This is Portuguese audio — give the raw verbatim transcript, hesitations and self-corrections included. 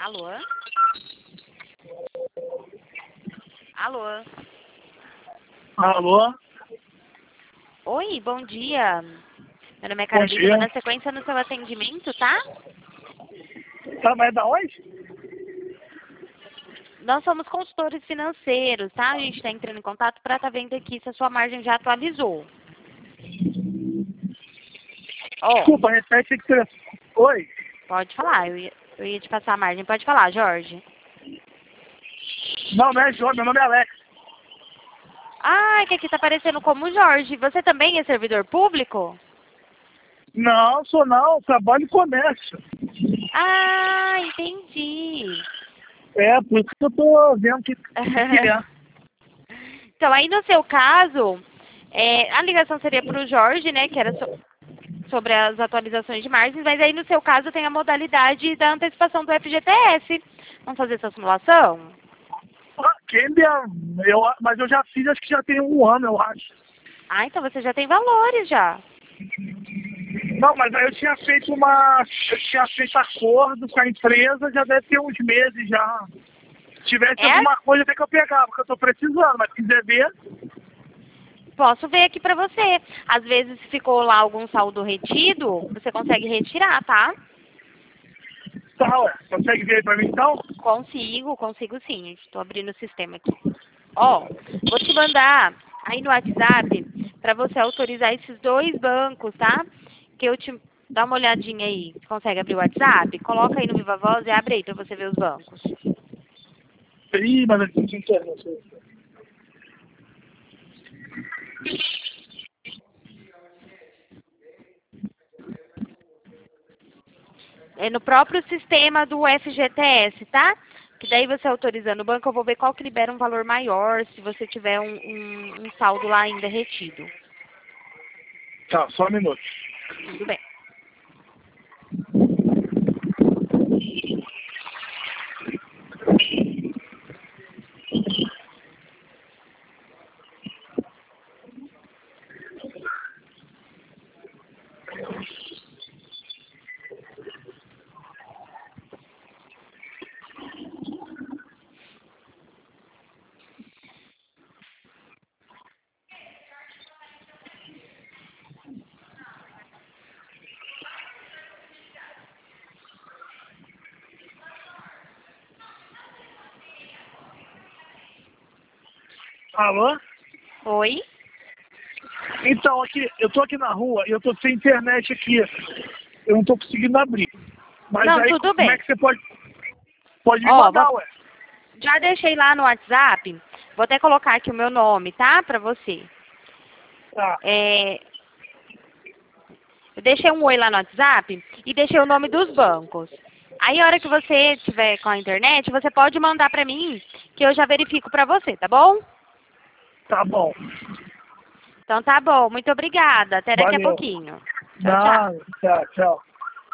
Alô? Alô? Alô? Oi, bom dia. Meu nome é Bom Carolina, dia. vou na sequência no seu atendimento, tá? Tá, mas é da onde? Nós somos consultores financeiros, tá? A gente está entrando em contato para estar vendo aqui se a sua margem já atualizou. Ó, Desculpa, repete que você... Oi? pode falar, eu ia, eu ia te passar a margem. Pode falar, Jorge. Não, não é João, meu nome é Alex. Ah, que aqui tá aparecendo como Jorge. Você também é servidor público? Não, sou não, trabalho em comércio. Ah, entendi. É, por isso que eu tô vendo que, que é. Então, aí no seu caso, é, a ligação seria para o Jorge, né, que era so- sobre as atualizações de margens, mas aí no seu caso tem a modalidade da antecipação do F G T S. Vamos fazer essa simulação? Ah, quem me... eu, mas eu já fiz, acho que já tem um ano, eu acho. Ah, então você já tem valores já. Não, mas aí eu tinha feito uma... Eu tinha feito acordo com a empresa, já deve ter uns meses já. Se tivesse É? alguma coisa até que eu pegava, porque eu tô precisando, mas se quiser ver... Posso ver aqui pra você. Às vezes se ficou lá algum saldo retido, você consegue retirar, tá? Tá, ué, consegue ver aí pra mim então? Consigo, consigo sim. Estou abrindo o sistema aqui. Ó, vou te mandar aí no WhatsApp para você autorizar esses dois bancos, tá? Que eu te dá uma olhadinha aí. Você consegue abrir o WhatsApp? Coloca aí no Viva Voz e abre aí para você ver os bancos. Ih, mas aqui não tem internet. É no próprio sistema do F G T S, tá? Que daí você autorizando o banco, eu vou ver qual que libera um valor maior, se você tiver um, um, um saldo lá ainda retido. Tá, só um minuto. Tudo bem. Alô? Oi? Então, aqui, eu tô aqui na rua e eu tô sem internet aqui. Eu não tô conseguindo abrir. Mas Não, aí, tudo como é bem. que você pode... Pode me Ó, mandar, vou- ué? já deixei lá no WhatsApp. Vou até colocar aqui o meu nome, tá? Pra você. Tá, É, eu deixei um oi lá no WhatsApp e deixei o nome dos bancos. Aí, a hora que você tiver com a internet, você pode mandar pra mim, que eu já verifico pra você, tá bom? tá bom. Então tá bom, muito obrigada. Até daqui a Valeu. pouquinho. Tchau, tchau. Não, tchau, tchau.